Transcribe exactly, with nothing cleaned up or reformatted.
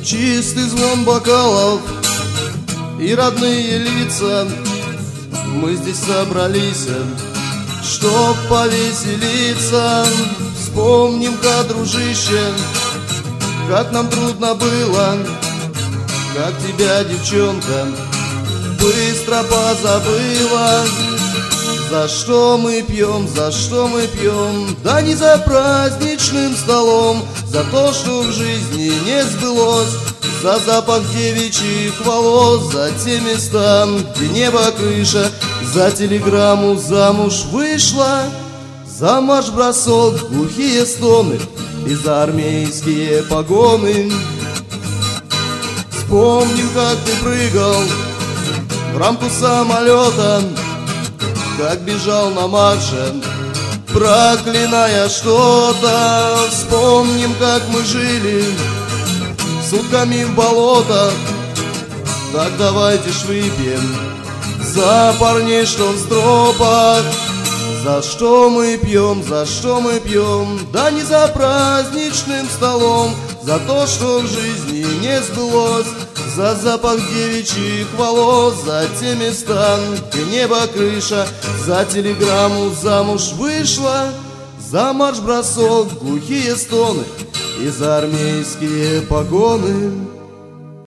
Чистый звон бокалов и родные лица. Мы здесь собрались, чтоб повеселиться. Вспомним-ка, дружище, как нам трудно было, как тебя, девчонка, быстро позабыла. За что мы пьем, за что мы пьем? Да не за праздничным столом, за то, что в жизни не сбылось, за запах девичьих волос, за те места, где небо крыша, за телеграмму замуж вышла, за марш-бросок, глухие стоны и за армейские погоны. Вспомним, как ты прыгал в рамку самолета, как бежал на марше, проклиная что-то. Вспомним, как мы жили сутками в болотах. Так давайте ж выпьем за парней, что в стропах. За что мы пьем, за что мы пьем? Да не за праздничным столом, за то, что в жизни не сбылось, за запах девичьих волос, за те места, где небо крыша, за телеграмму замуж вышла, за марш-бросок, глухие стоны и за армейские погоны.